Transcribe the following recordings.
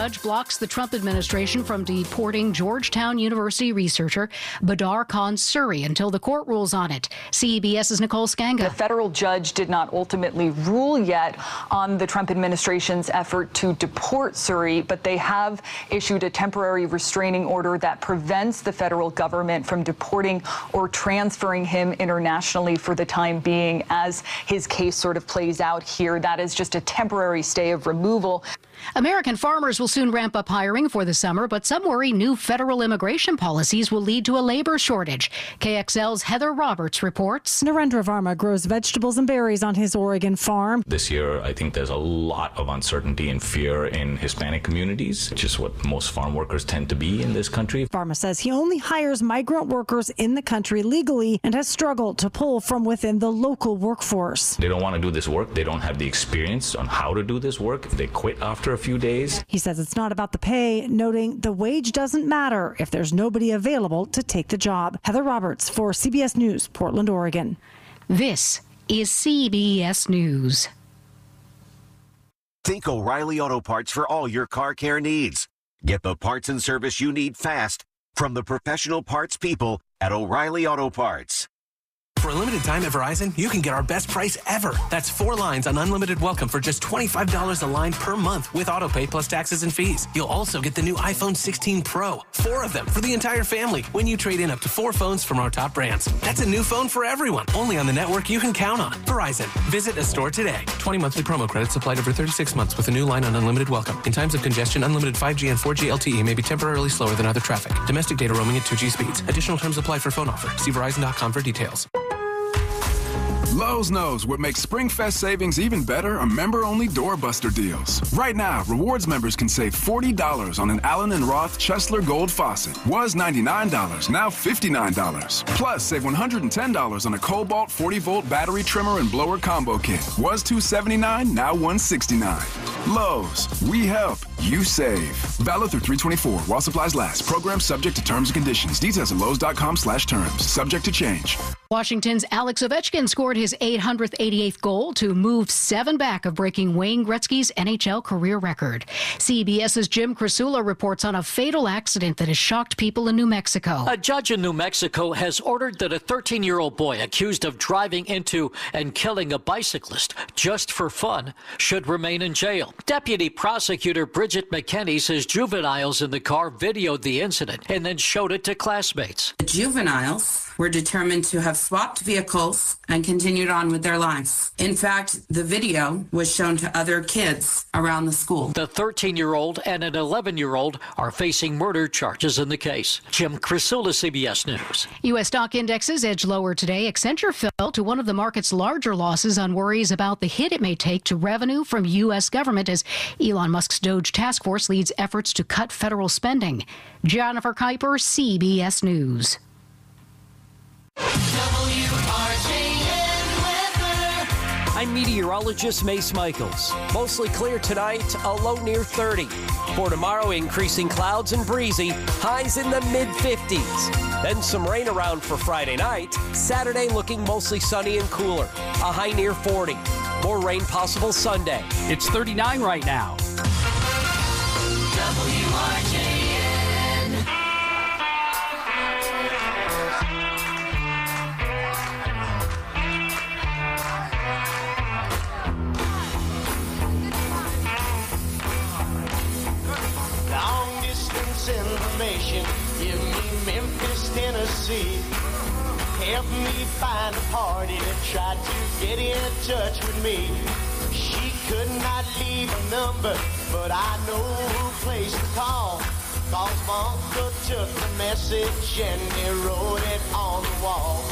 judge blocks the Trump administration from deporting Georgetown University researcher Badar Khan Suri until the court rules on it. CBS's Nicole Skanga. The federal judge did not ultimately rule yet on the Trump administration's effort to deport Suri, but they have issued a temporary restraining order that prevents the federal government from deporting or transferring him internationally for the time being as his case sort of plays out here. That is just a temporary stay of removal. American farmers will soon ramp up hiring for the summer, but some worry new federal immigration policies will lead to a labor shortage. KXL's Heather Roberts reports. Narendra Varma grows vegetables and berries on his Oregon farm. This year, I think there's a lot of uncertainty and fear in Hispanic communities, which is what most farm workers tend to be in this country. Varma says he only hires migrant workers in the country legally and has struggled to pull from within the local workforce. They don't want to do this work. They don't have the experience on how to do this work. They quit after a few days. He says it's not about the pay, noting the wage doesn't matter if there's nobody available to take the job. Heather Roberts for CBS News, Portland, Oregon. This is CBS News. Think O'Reilly Auto Parts for all your car care needs. Get the parts and service you need fast from the professional parts people at O'Reilly Auto Parts. For a limited time at Verizon, you can get our best price ever. That's 4 lines on unlimited welcome for just $25 a line per month with autopay plus taxes and fees. You'll also get the new iPhone 16 Pro, 4 of them for the entire family when you trade in up to 4 phones from our top brands. That's a new phone for everyone, only on the network you can count on. Verizon. Visit a store today. 20 monthly promo credits applied over 36 months with a new line on unlimited welcome. In times of congestion, unlimited 5G and 4G LTE may be temporarily slower than other traffic. Domestic data roaming at 2G speeds. Additional terms apply for phone offer. See Verizon.com for details. Lowe's knows what makes SpringFest savings even better are member-only doorbuster deals. Right now, rewards members can save $40 on an Allen & Roth Chesler Gold faucet. Was $99, now $59. Plus, save $110 on a Cobalt 40-volt battery trimmer and blower combo kit. Was $279, now $169. Lowe's, we help, you save. Valid through 3/24 while supplies last. Program subject to terms and conditions. Details at Lowe's.com/terms. Subject to change. Washington's Alex Ovechkin scored his 888th goal to move 7 back of breaking Wayne Gretzky's NHL career record. CBS's Jim Krasula reports on a fatal accident that has shocked people in New Mexico. A judge in New Mexico has ordered that a 13-year-old boy accused of driving into and killing a bicyclist just for fun should remain in jail. Deputy prosecutor Bridget McKinney says juveniles in the car videoed the incident and then showed it to classmates. The juveniles were determined to have swapped vehicles and continued on with their lives. In fact, the video was shown to other kids around the school. The 13-year-old and an 11-year-old are facing murder charges in the case. Jim Krasula, CBS News. U.S. stock indexes edged lower today. Accenture fell to one of the market's larger losses on worries about the hit it may take to revenue from U.S. government as Elon Musk's Doge task force leads efforts to cut federal spending. Jennifer Kuiper, CBS News. I'm meteorologist Mace Michaels. Mostly clear tonight, a low near 30. For tomorrow, increasing clouds and breezy, highs in the mid-50s. Then some rain around for Friday night. Saturday looking mostly sunny and cooler, a high near 40. More rain possible Sunday. It's 39 right now. WRJN. Long distance information, give me Memphis, Tennessee. Help me find a party that tried to get in touch with me. She could not leave a number, but I know who place to call. Cause my uncle took the message and he wrote it on the wall.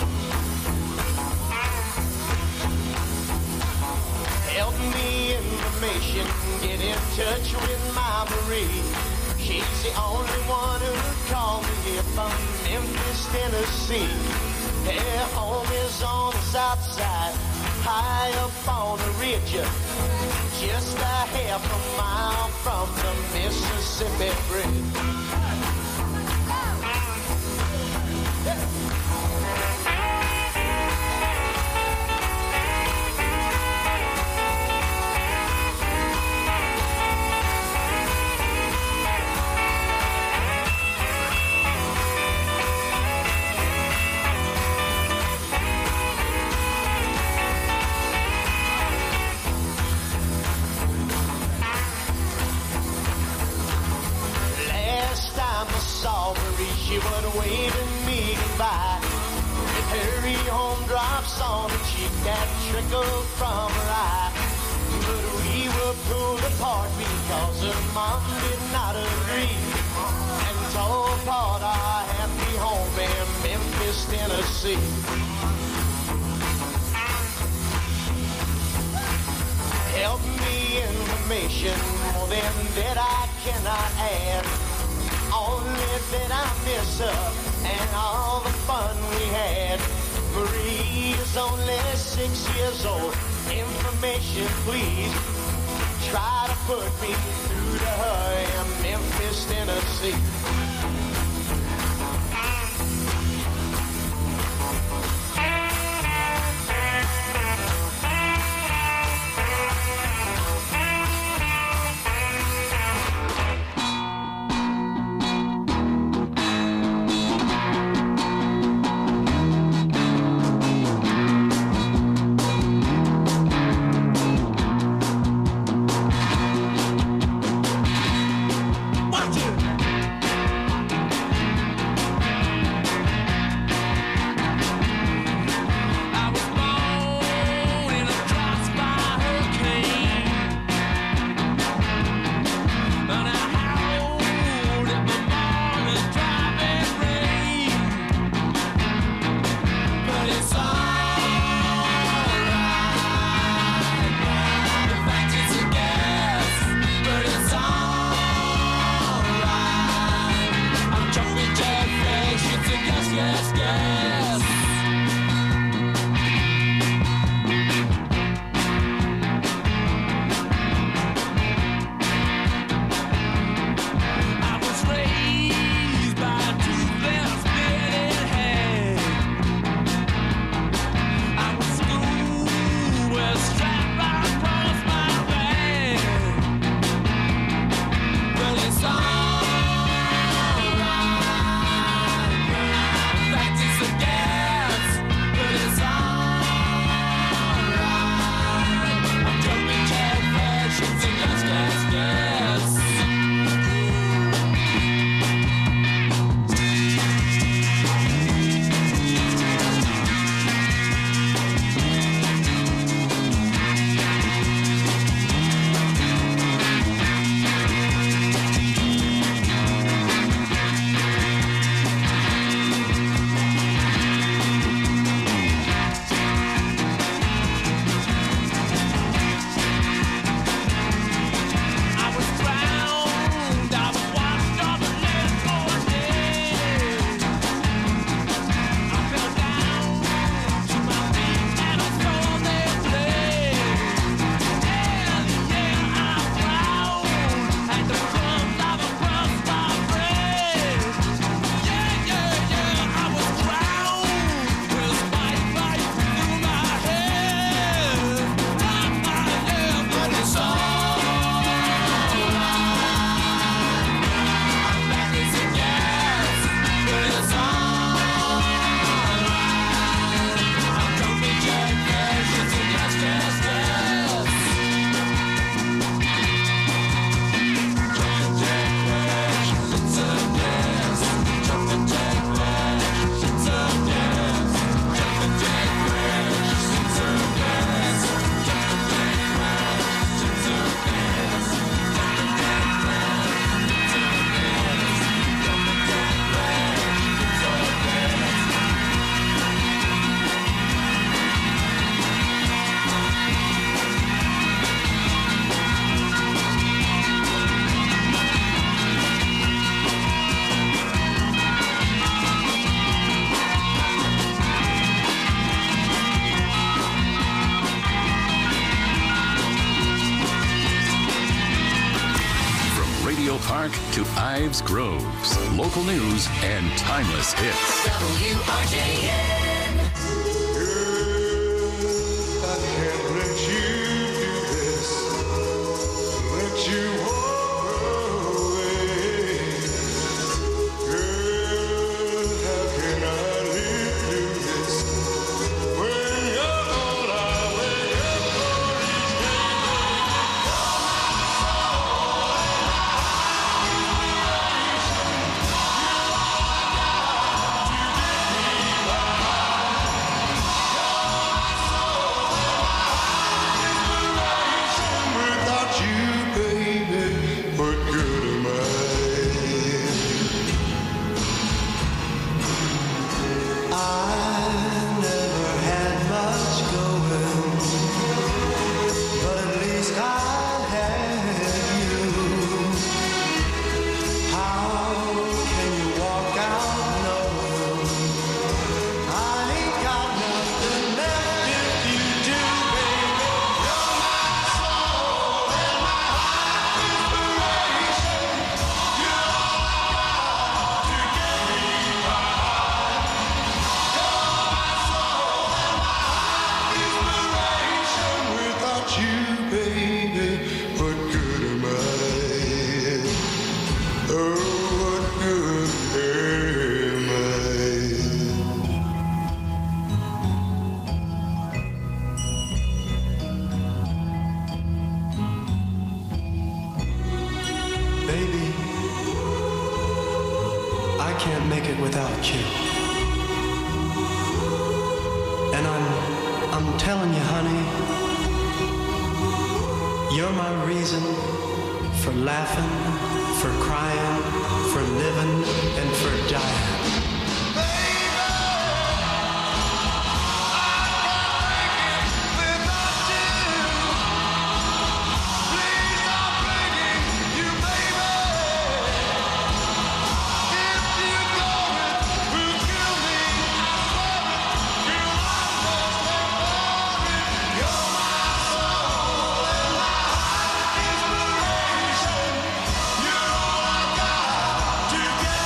Help me information, get in touch with my Marie. She's the only one who called me here from Memphis, Tennessee. Their home is on the south side, high up on the ridge, just a half a mile from the Mississippi Bridge. she would wave me goodbye. With her home drops on her cheek that trickled from her eye. But we were pulled apart because her mom did not agree, and tore apart our happy home in Memphis, Tennessee. Help me information, more than that I cannot add. Only that I miss her and all the fun we had. Marie is only 6 years old. Information, please. Try to put me through to her in Memphis, Tennessee. Park to Ives Groves. Local news and timeless hits. WRJN. I can't let you do this. Let you walk away. Girl, how can I live through this? When you're all I wake up for each day. I can't make it without you. And I'm telling you, honey, you're my reason for laughing, for crying, for living, and for dying. Together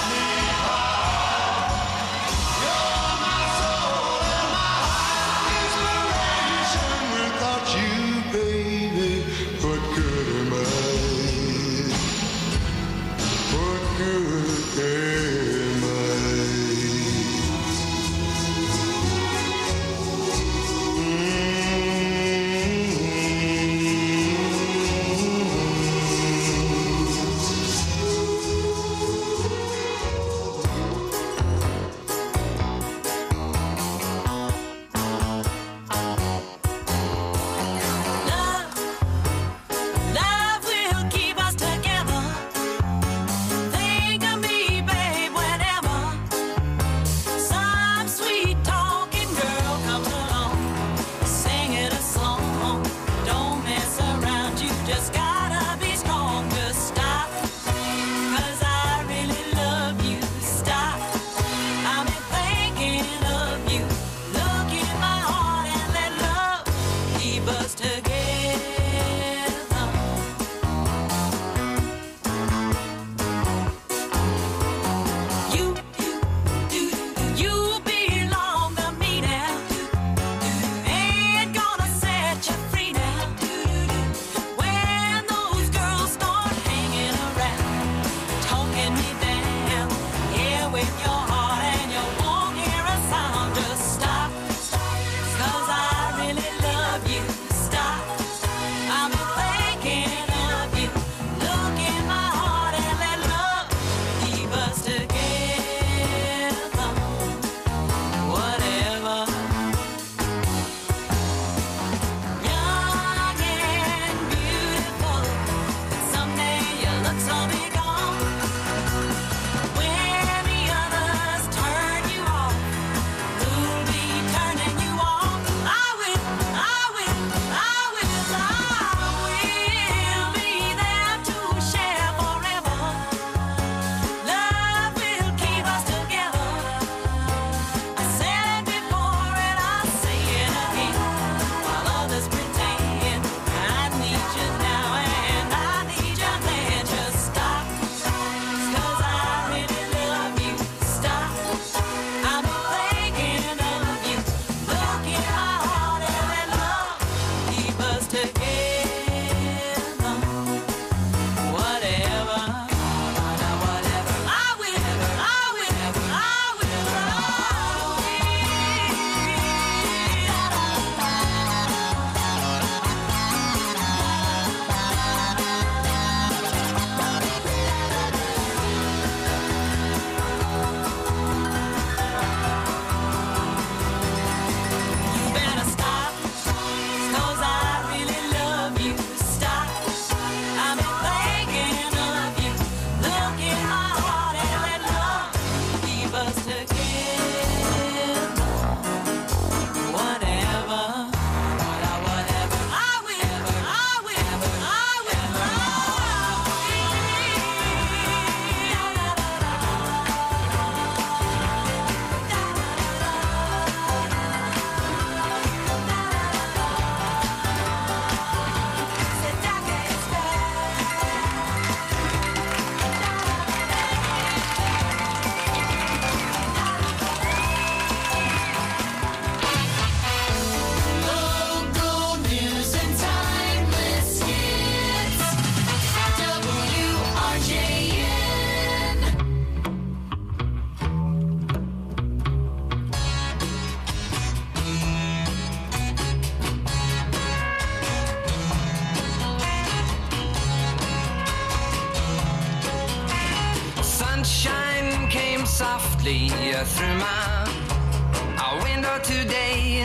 see you through my window today.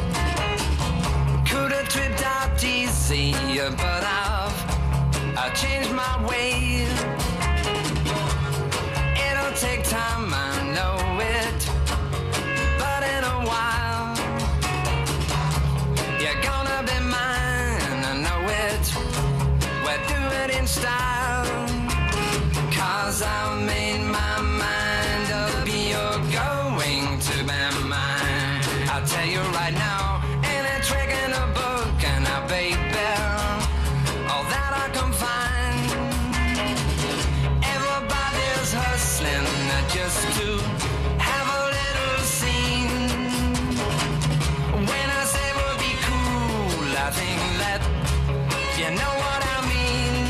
Could have tripped out easy, but I've changed my way. It'll take time, I know it, but in a while you're gonna be mine, I know it. We'll do it in style, 'cause I've made my mind up, you're going to be mine. I'll tell you right now, ain't a trick in a book, and I baby, all that I can find. Everybody's hustling just to have a little scene. When I say we'll be cool, I think that you know what I mean.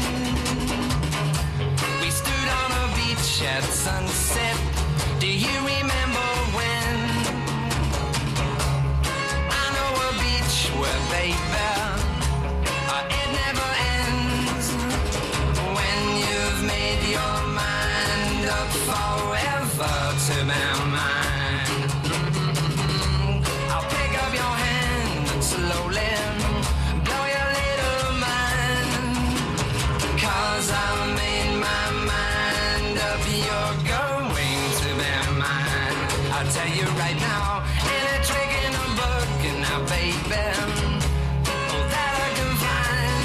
We stood on a beach at sunset. Do you remember when? I know a beach where, baby, it never ends. When you've made your mind up forever to be mine. I'll pick up your hand and slowly blow your little mind. 'Cause I've made my mind up, you're going to be mine. I'll tell you right now, ain't a trick in a book, and now, baby, all that I can find.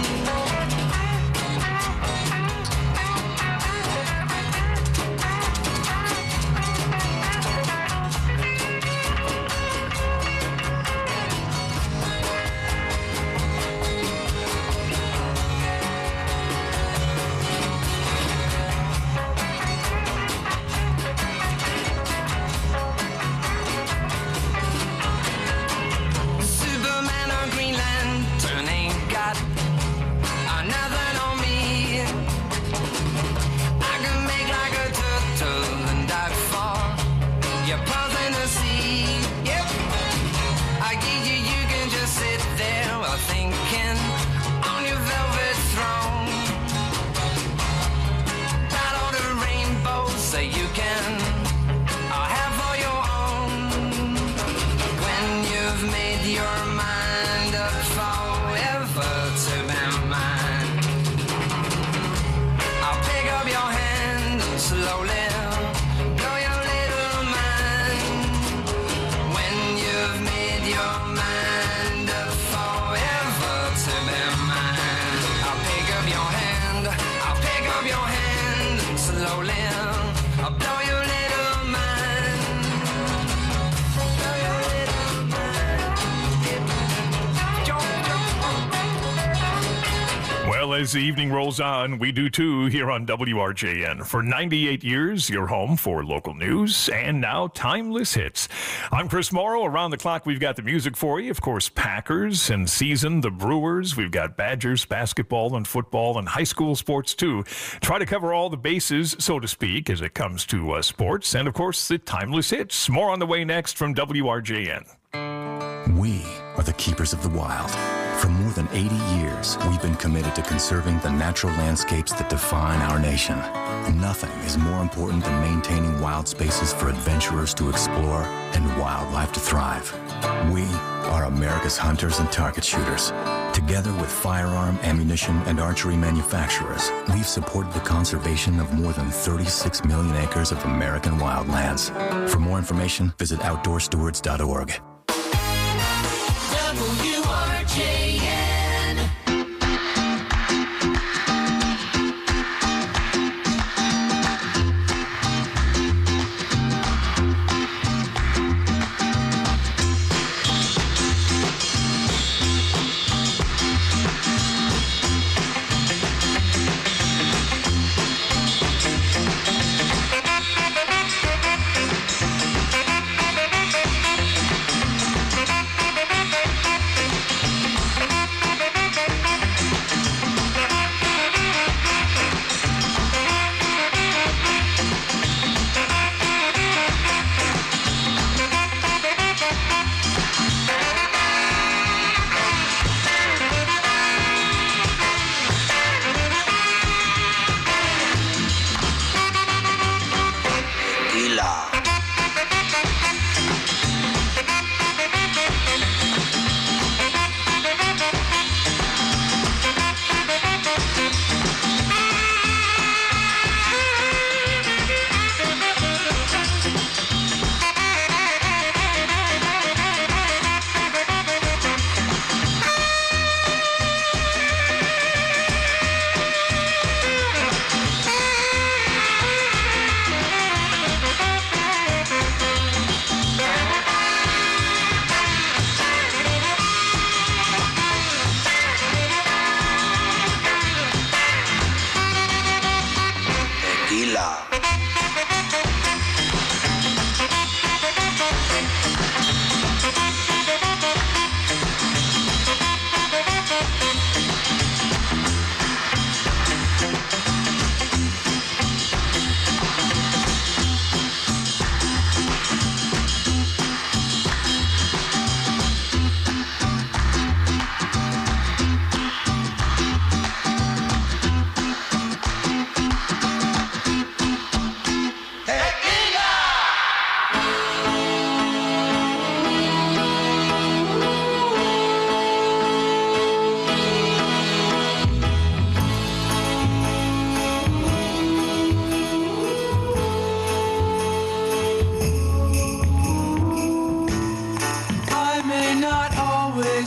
Superman or Green Lantern ain't got nothing on me. I can make like a turtle and dive for your paws in the sea. Yep, I give you can just sit there while thinking on your velvet throne. Got all the rainbows that you can have for your own. When you've made your mind up forever to be mine, I'll pick up your hand and slowly blow your little mind. When you've made your mind up forever to be mine, I'll pick up your hand, I'll pick up your hand and slowly I'll blow your little mind. Blow your little mind. Well, as the evening rolls on, we do too here on WRJN. For 98 years, your home for local news and now timeless hits. I'm Chris Morrow. Around the clock, we've got the music for you. Of course, Packers and season, the Brewers. We've got Badgers, basketball and football and high school sports too. Try to cover all the bases, so to speak, as it comes to sports. And of course, the timeless hits. More on the way next from WRJN. We are the keepers of the wild. For more than 80 years, we've been committed to conserving the natural landscapes that define our nation. Nothing is more important than maintaining wild spaces for adventurers to explore and wildlife to thrive. We are America's hunters and target shooters. Together with firearm, ammunition, and archery manufacturers, we've supported the conservation of more than 36 million acres of American wildlands. For more information, visit outdoorstewards.org. WRJN.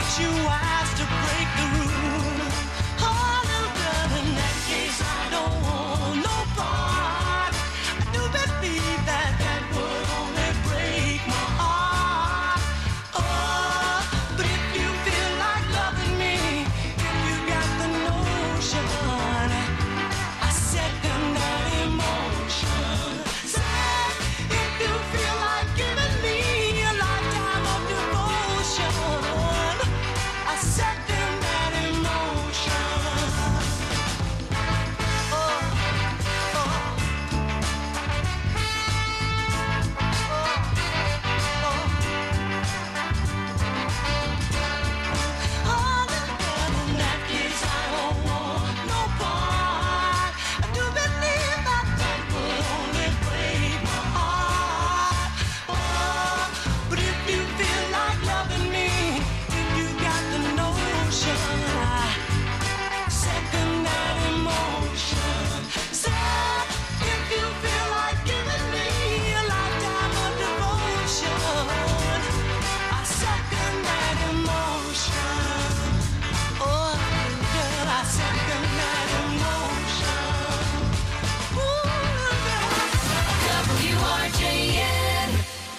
makes you wise to break the rules. Oh, little girl, in that case, I don't want no part. I do believe that that would only break my heart. Oh, but if you feel like loving me, if you got the notion, I second that emotion. Say, if you feel like giving me a lifetime of devotion, I second that emotion. Oh, little girl, in that case, I don't want no part. I do believe that that would only break my heart. Oh, but if you feel like loving me, if you got the notion, I second that emotion. Say, if you feel like giving me a lifetime of devotion, I second that emotion. Oh, girl, I second that emotion. Ooh, girl. WRJN.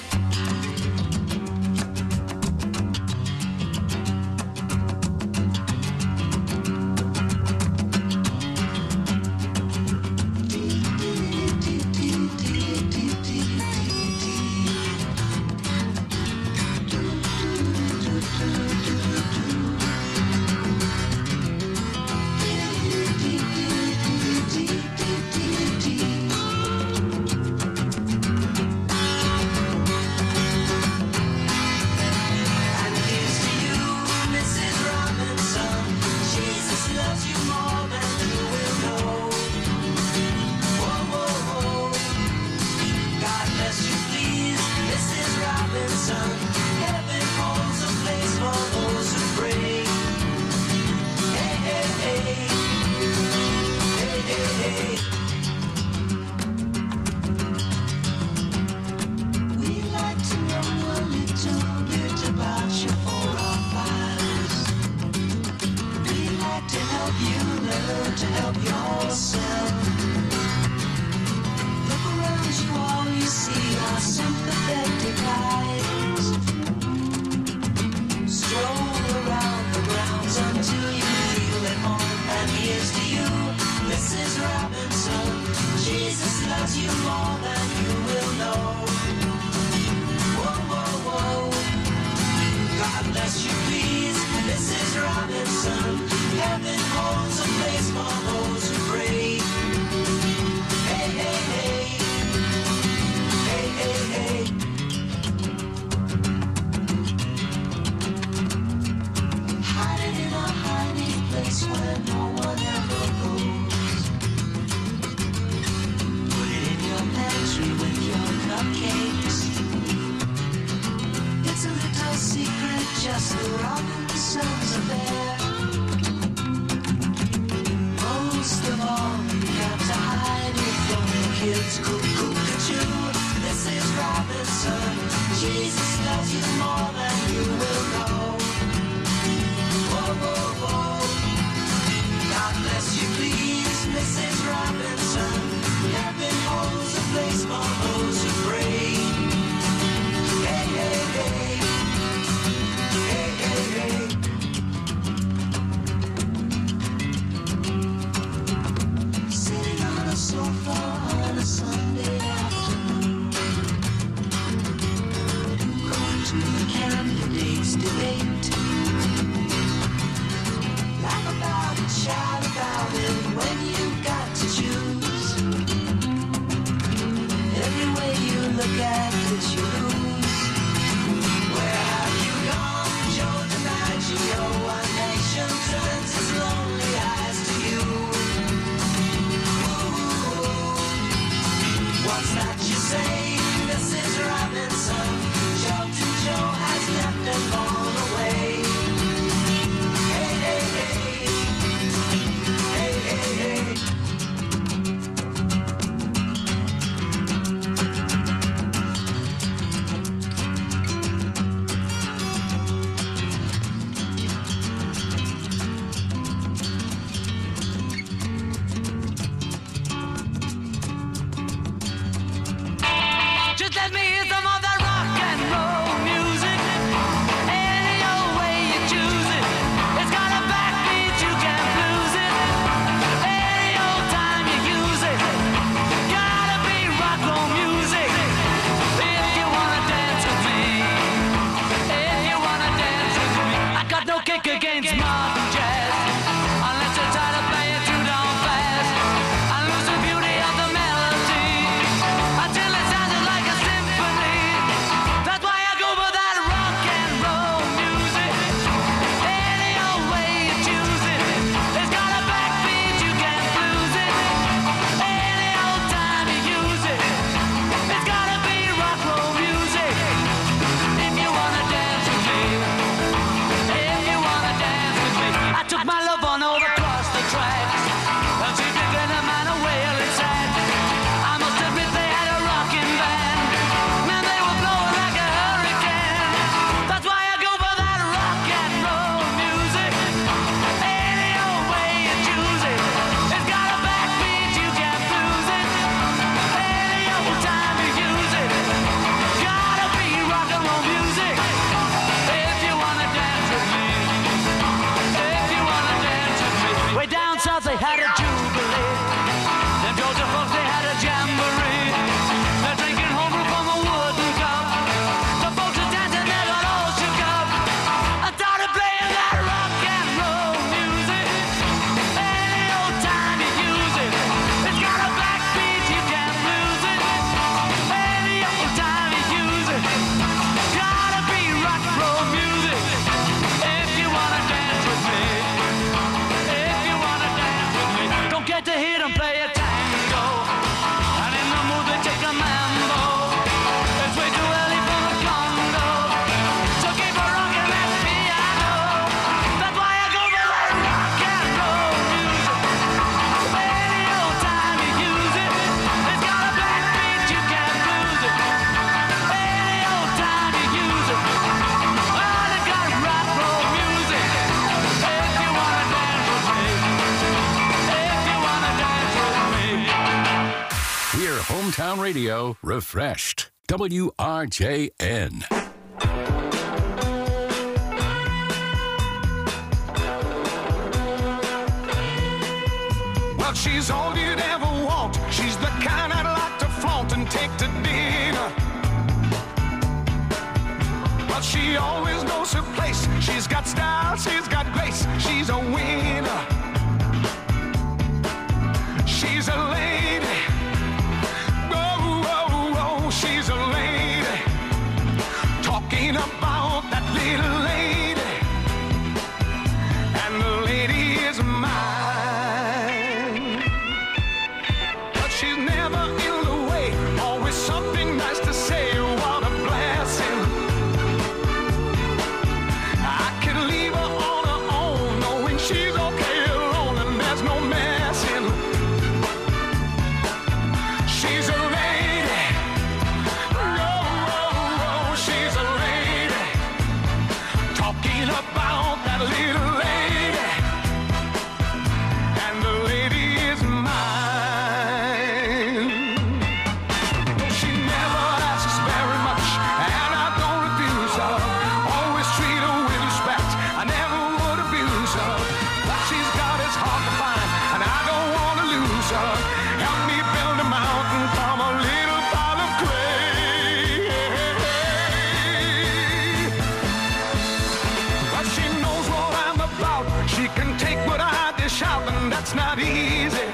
And here's to you, Mrs. Robinson. Jesus loves you more than you will know. Whoa, whoa, whoa. God bless you, please, Mrs. Robinson. Heaven holds a place for those who pray. Hey, hey, hey. Hey, hey, hey. We'd like to know a little bit about you for our files. We'd like to help you learn to help yourself. Look around you, all you see are sympathetic eyes. Stroll around the grounds until you feel at home. And here's to you, Mrs. Robinson. Jesus loves you more than you will know. Whoa, whoa, whoa. God bless you, please, Mrs. Robinson. Heaven holds a place for those who pray. Hey, hey, hey. Hey, hey, hey. Hiding in a hiding place where no one ever goes. Put it in your pantry with your cupcakes. It's a little secret, just the Robinsons are there. Most of all, you got to hide it from the kids. Cuckoo-cuckoo, this is Robinson. Jesus loves you more than you will know. Whoa, whoa, whoa. God bless you, please, Mrs. Robinson. Heaven holds a place for those who pray. Hey, hey, hey. Hey, hey, hey. Sitting on a sofa on a Sunday afternoon, going to the candidates' debate. Laugh about it, shout about it when you got to choose. Every way you look at it, you lose. Where have you gone, Joe DiMaggio? A nation turns its lonely eyes to you. Ooh, what's that you say, Mrs. Robinson? Joe to Joe has left and gone away. Hey, hey, hey. Hey, hey, hey. radio refreshed. WRJN. Well, she's all you'd ever want. She's the kind I'd like to flaunt and take to dinner. But she always knows her place. She's got style, she's got grace. She's a winner. She's a lady. Oh, oh, oh, she's a lady. Talking about that little lady. And the lady is mine. But she's never in the way. Always something nice to say. What a blessing. I can leave her on her own, knowing she's okay alone and there's no messing. She's a lady. Oh, oh, oh, she's a lady. Talking about that little lady. And the lady is mine. Though she never asks very much, and I don't abuse her. Always treat her with respect. I never would abuse her. What she's got is hard to find, and I don't want to lose her. Help me build a mountain from a little pile of clay. But she knows what I'm about. She can take what I dish out, and that's not easy.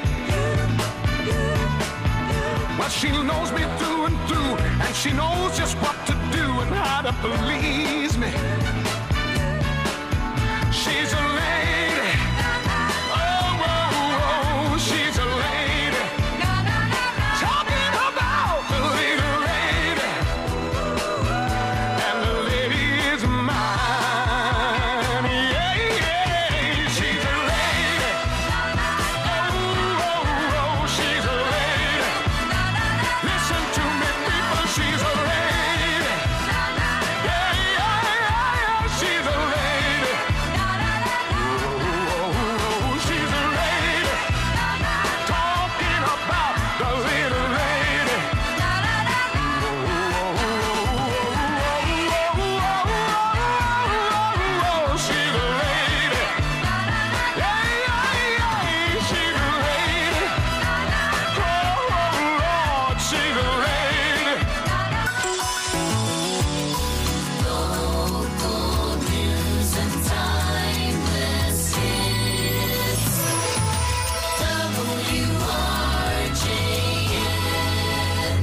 Well, she knows me through and through, and she knows just what to do and how to please me. She's a lady. Oh, oh, oh, she's a lady. Talking about the little lady. And the lady is mine. Yeah, yeah, she's a lady. Oh, oh, oh, she's a lady. Listen to me, people, she's a lady. Yeah, yeah, yeah, she's a lady. Oh, oh, she's a lady. Talking about the little lady. Oh, she's a lady. Yeah, yeah, yeah, she's a lady. Oh, Lord, she's a lady. Local news and timeless hits. WRJN.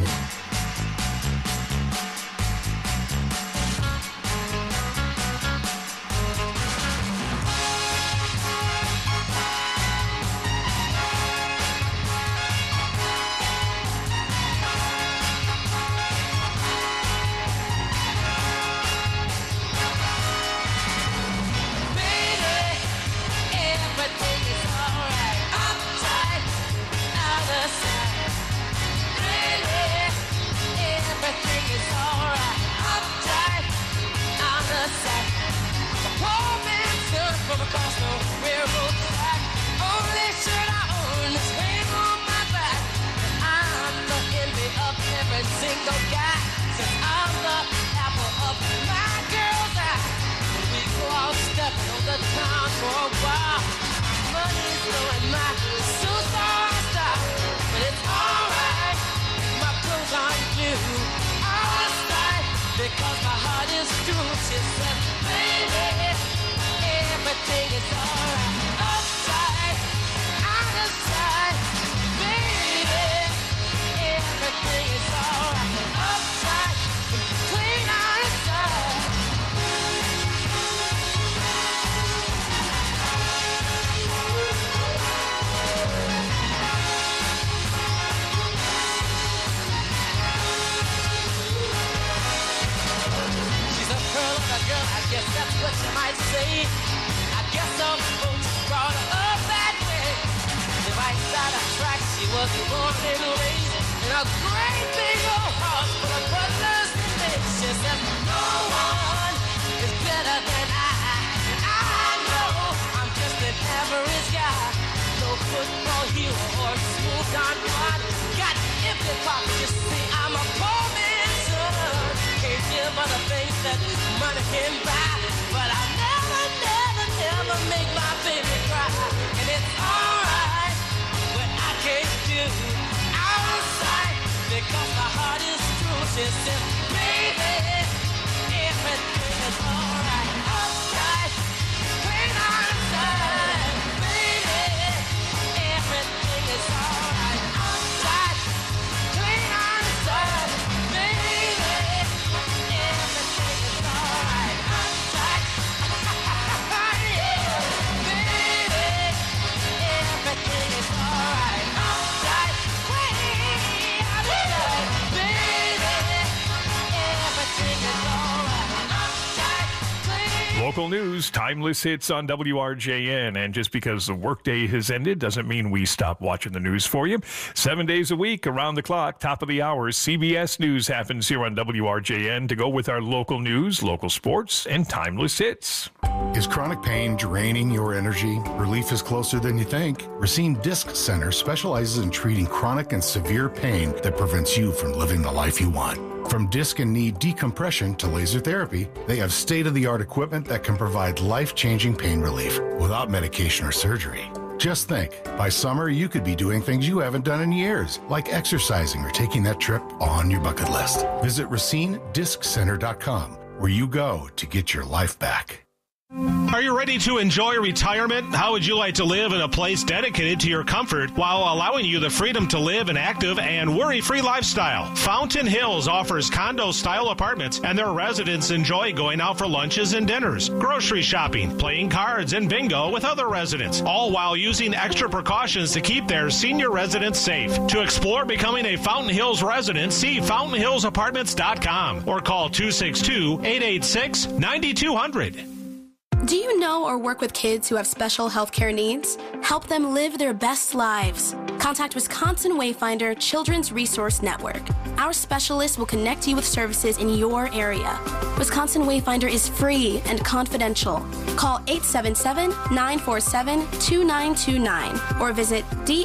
Everything is alright. Uptight, out of sight. Really, everything is alright. Uptight, out of sight. The poor man stood from across the railroad track. Only shirt I own is hanging on my back. I'm the envy of every single guy. Since I'm the apple of my girl's eye. We go out stepping on the town for a while. Money's blowing my suits are style, but it's alright. My clothes aren't new. All right, because my heart is true. She said, baby, everything is alright. Upside, out of sight, baby, everything is alright. Upside, clean outside. She's a pearl of a girl, I guess that's what you might say. I guess some folks brought her up that way. The right side of track, she was born and raised in a great big old house full of brothers and mates. She said, no one is better than I. And I know I'm just an average guy. No football hero or smooth on one. Got hip hypocrisy. I'm a poor man's son. Can't give other things that money can buy. But I never make my baby cry. And it's alright when I can't do out of sight because my heart is true. She says, baby, everything is alright. Uptight, clean on the side. Baby, everything is alright. Uptight, clean on the side. Baby, everything is alright. Uptight, yeah. Baby, everything is alright. Uptight, clean on the side. Baby, everything is alright. Uptight, clean. Local news, timeless hits on WRJN. And just because the workday has ended doesn't mean we stop watching the news for you. 7 days a week, around the clock, top of the hour, CBS News happens here on WRJN to go with our local news, local sports, and timeless hits. Is chronic pain draining your energy? Relief is closer than you think. Racine Disc Center specializes in treating chronic and severe pain that prevents you from living the life you want. From disc and knee decompression to laser therapy, they have state-of-the-art equipment that can provide life-changing pain relief without medication or surgery. Just think, by summer you could be doing things you haven't done in years, like exercising or taking that trip on your bucket list. Visit RacineDiscCenter.com, where you go to get your life back. Are you ready to enjoy retirement? How would you like to live in a place dedicated to your comfort while allowing you the freedom to live an active and worry-free lifestyle? Fountain Hills offers condo-style apartments, and their residents enjoy going out for lunches and dinners, grocery shopping, playing cards, and bingo with other residents, all while using extra precautions to keep their senior residents safe. To explore becoming a Fountain Hills resident, see fountainhillsapartments.com or call 262-886-9200. Do you know or work with kids who have special health care needs? Help them live their best lives. Contact Wisconsin Wayfinder Children's Resource Network. Our specialists will connect you with services in your area. Wisconsin Wayfinder is free and confidential. Call 877-947-2929 or visit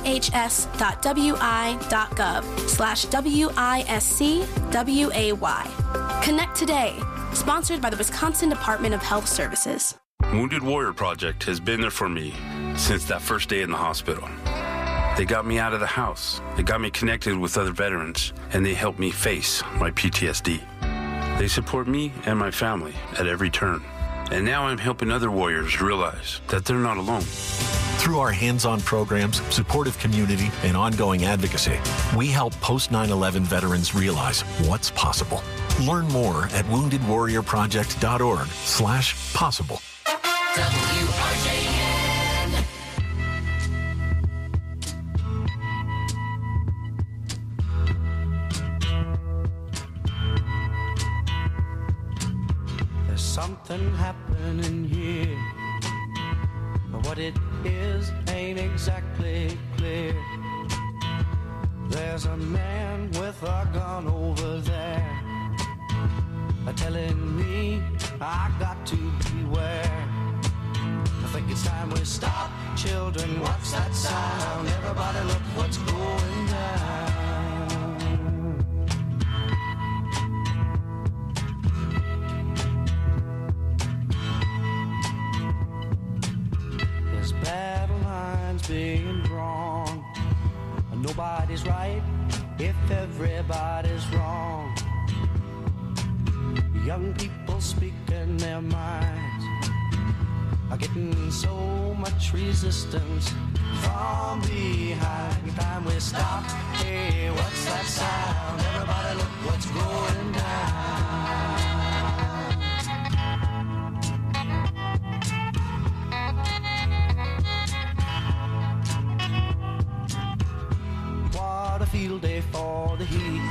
dhs.wi.gov/WISCWAY. Connect today. Sponsored by the Wisconsin Department of Health Services. Wounded Warrior Project has been there for me since that first day in the hospital. They got me out of the house. They got me connected with other veterans, and they helped me face my PTSD. They support me and my family at every turn. And now I'm helping other warriors realize that they're not alone. Through our hands-on programs, supportive community, and ongoing advocacy, we help post-9/11 veterans realize what's possible. Learn more at woundedwarriorproject.org/possible. WRJN. There's something happening here, but what it is ain't exactly clear. There's a man with a gun over there, telling me I got to beware. I think it's time we stop. Children, what's that sound? Everybody look what's going down. There's battle lines being drawn. Nobody's right if everybody's wrong. Young people speaking their minds are getting so much resistance from behind. Time we stop. Hey, what's that sound? Everybody look what's going down. What a field day for the heat.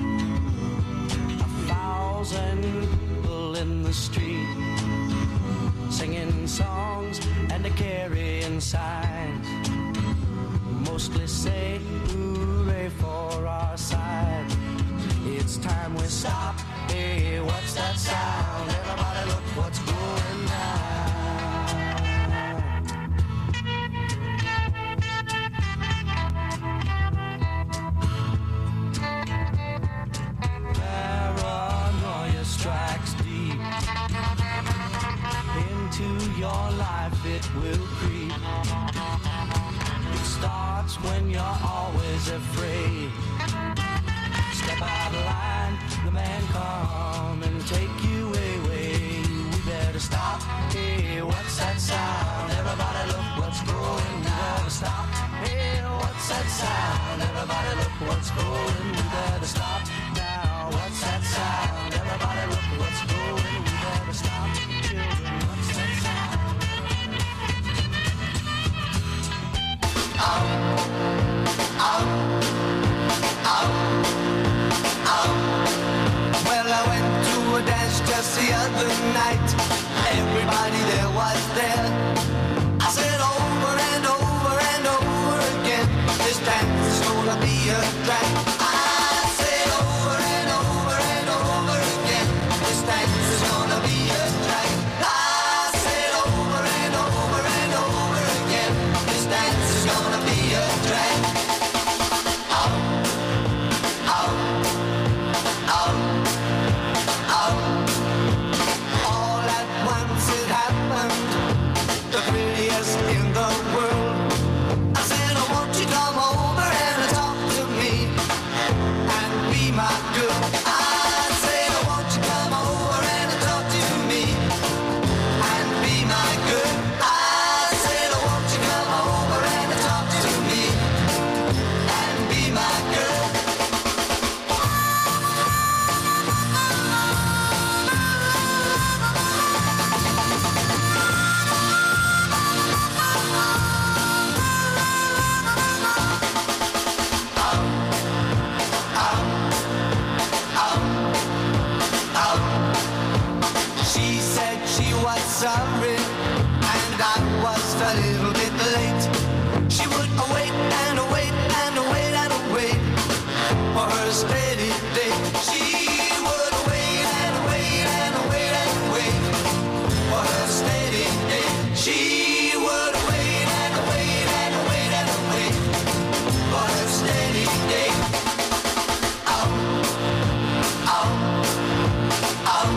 1,000 people in the street, singing songs and carrying signs, mostly say hooray for our side. It's time we stop. Hey, what's that sound? Everybody look what's going down. into your life, it will creep. It starts when you're always afraid. Step out of line, the man come and take you away. We better stop. Hey, what's that sound? Everybody look what's going. We better stop. Hey, what's that sound? Everybody look what's going. We better stop now. What's that sound? Everybody look what's going. We better stop. Children, what's that sound? Out, out, out, out. Well, I went to a dance just the other night. Everybody there was there. I said over and over and over again, this dance is gonna be a drag. I said over and over and over again, this dance is gonna be a drag. I said over and over and over again, this dance is gonna be a drag. Out, out, out, out. All at once it happened, the prettiest in the world. I said, oh, won't you come over and talk to me and be my girl? I said, oh, won't you come over and talk to me and be my girl? I said, oh, won't you come over and talk to me and be my girl? She said she was sorry, and I was a little bit late. She would wait and wait and wait and wait for her steady day. She would wait and wait and wait and wait for her steady day. She would wait and wait and wait and wait for her steady day. Out, out, out.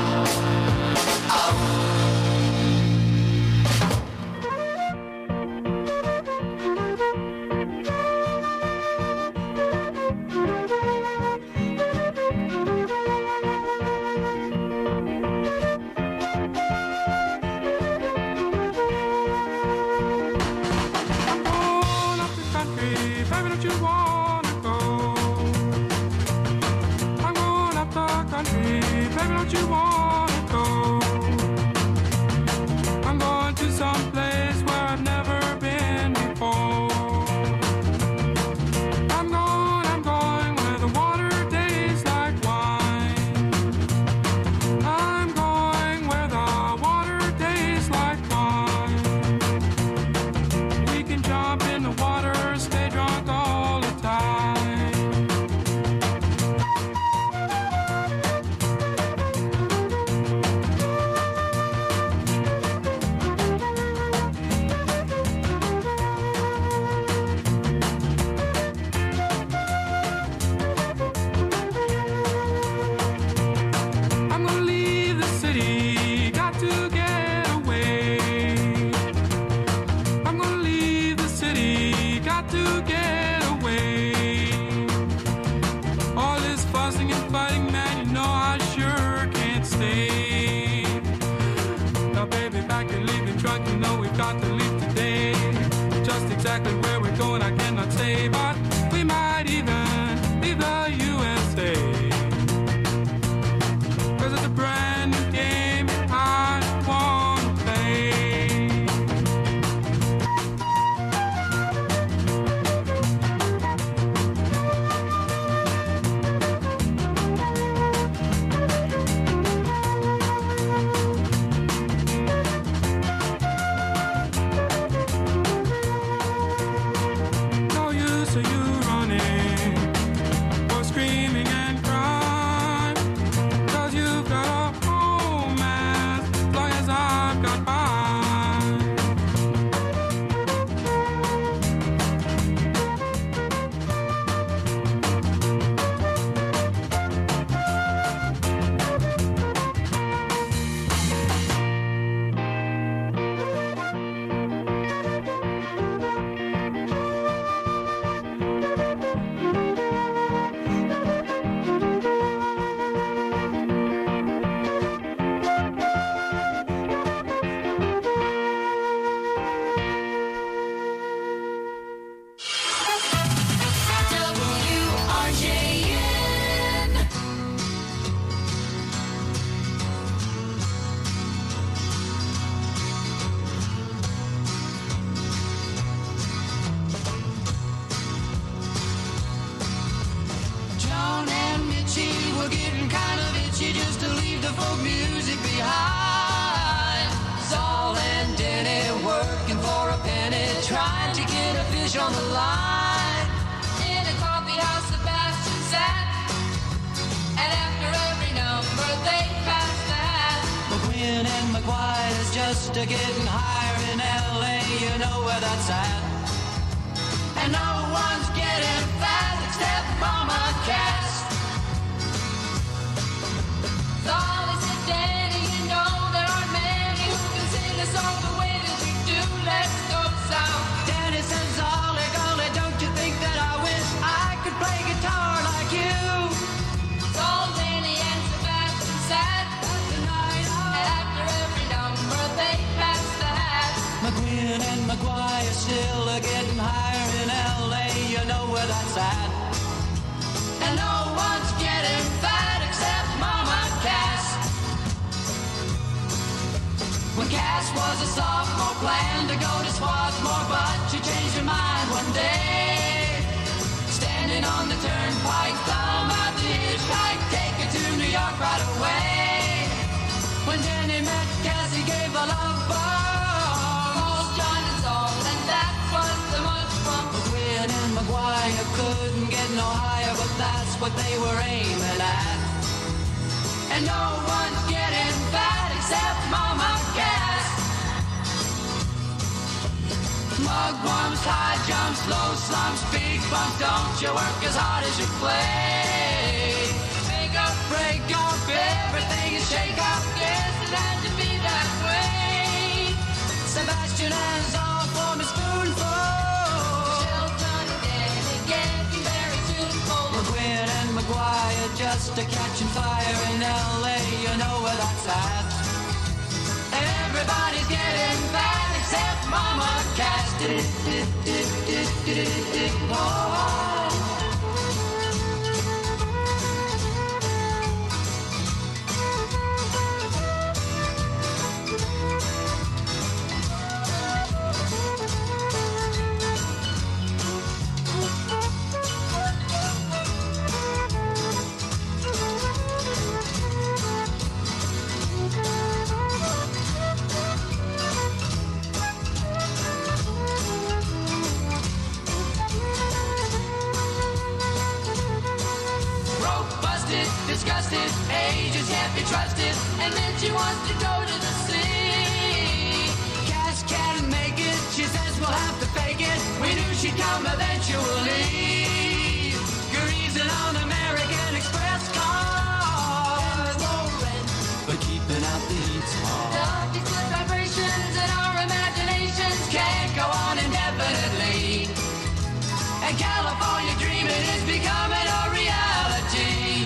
used to leave the folk music behind. Saul and Denny working for a penny, trying to get a fish on the line. In a coffee house, Sebastian sat, and after every number they passed that. McQueen and McGuire's just a getting higher in L.A., you know where that's at. And no one's getting fat except Mama Cass. Saul said, Danny, you know there aren't many who can sing a song the way that you do. Let's go south. Danny says, Ollie, golly, don't you think that I wish I could play guitar like you? Saul, Danny, and Sebastian sat the night out, and after every number they passed the hat. McQueen and McGuire still are getting higher in L.A., you know where that's at. And no one's getting fat except Mama Cass. When Cass was a sophomore, planned to go to Swarthmore, but she changed her mind one day. Standing on the turnpike, thumb out the hitchhike, take her to New York right away. When Jenny met Cass, he gave a love bomb. John and Saul, and that was the much fun. McQueen and McGuire couldn't get no higher, but that's what they were aiming at. And no one's getting fat except Mama Cass. Mugwumps, high jumps, low slumps, big bumps, don't you work as hard as you play. Make up, break up, everything is shake up. Guess it had to be that way. Sebastian and Saul form a spoonful. Shelton and Danny getting very tuneful. McQueen and McGuire just a catching fire in L.A., you know where that's at. Everybody's getting fat except Mama Cass. Disgusted, ages can't be trusted, and then she wants to go to the sea. Cass can't make it, she says we'll have to fake it. We knew she'd come eventually. Greasing on American Express cars, but keeping out the heat's hard. These good vibrations in our imaginations can't go on indefinitely. And California dreaming is becoming a reality.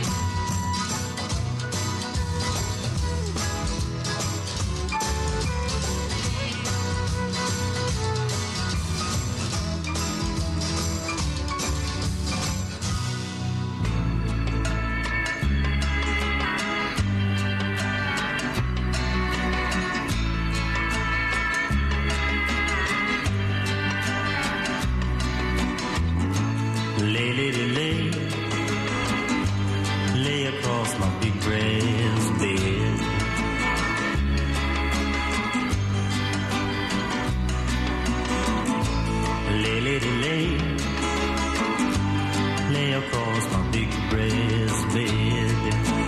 Lay across my big brass bed. Lay across my big brass bed.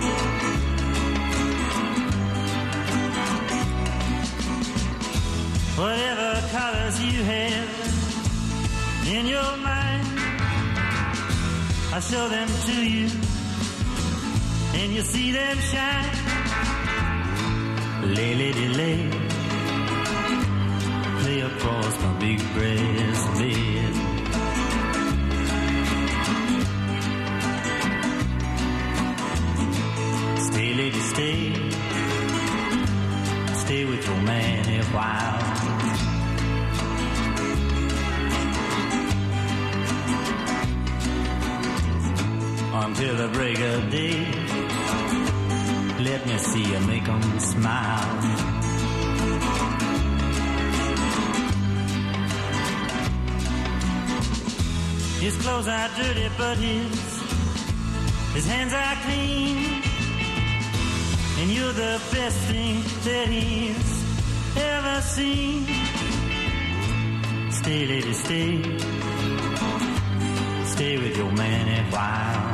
Whatever colors you have in your mind, I'll show them to you, and you'll see them shine. Lay, lady, lay, lay across my big brass bed. Stay, lady, stay, stay with your man a while. Until the break of day, let me see you make 'em smile. His clothes are dirty, but his hands are clean. and you're the best thing that he's ever seen. Stay, lady, stay. Stay with your man a while.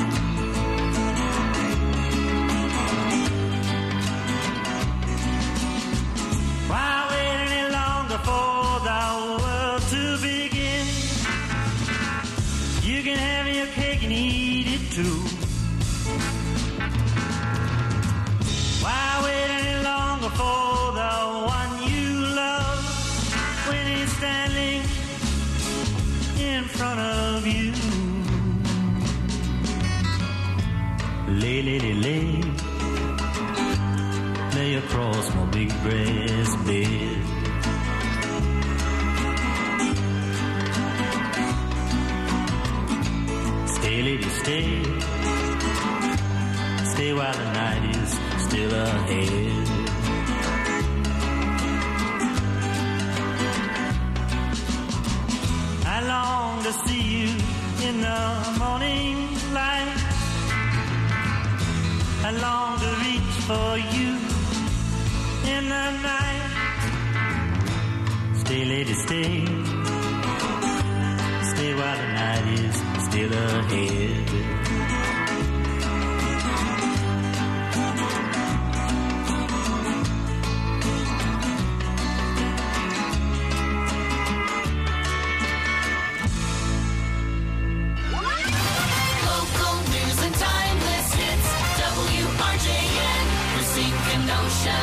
Why wait any longer for the world to begin? You can have your cake and eat it too. Why wait any longer for the one you love when he's standing in front of you? Lay, lay, lay, lay across my big breast bed. Stay, lady, stay. Stay while the night is still ahead. I long to see you in the morning light. I long to reach for you in the night. Stay, lady, stay. Stay while the night is still ahead. Local news and timeless hits. WRJN, Racine Kenosha.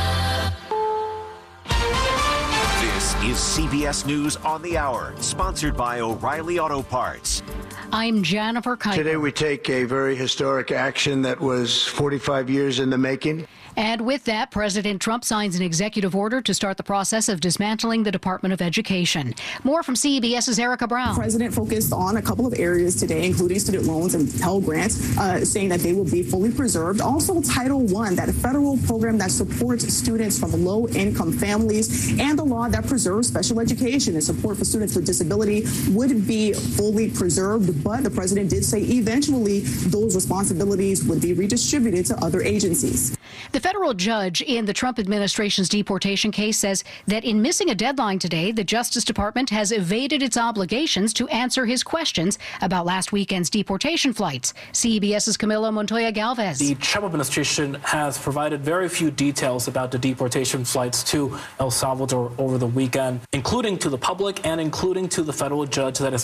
This is CBS News on the Hour, sponsored by O'Reilly Auto Parts. I'm Jennifer Kite. Today we take a very historic action that was 45 years in the making. And with that, President Trump signs an executive order to start the process of dismantling the Department of Education. More from CBS's Erica Brown. The president focused on a couple of areas today, including student loans and Pell Grants, saying that they will be fully preserved. Also, Title I, that federal program that supports students from low-income families, and the law that preserves special education and support for students with disability would be fully preserved. But the president did say eventually those responsibilities would be redistributed to other agencies. The federal judge in the Trump administration's deportation case says that in missing a deadline today, the Justice Department has evaded its obligations to answer his questions about last weekend's deportation flights. CBS's Camilo Montoya Galvez. The Trump administration has provided very few details about the deportation flights to El Salvador over the weekend, including to the public and including to the federal judge that is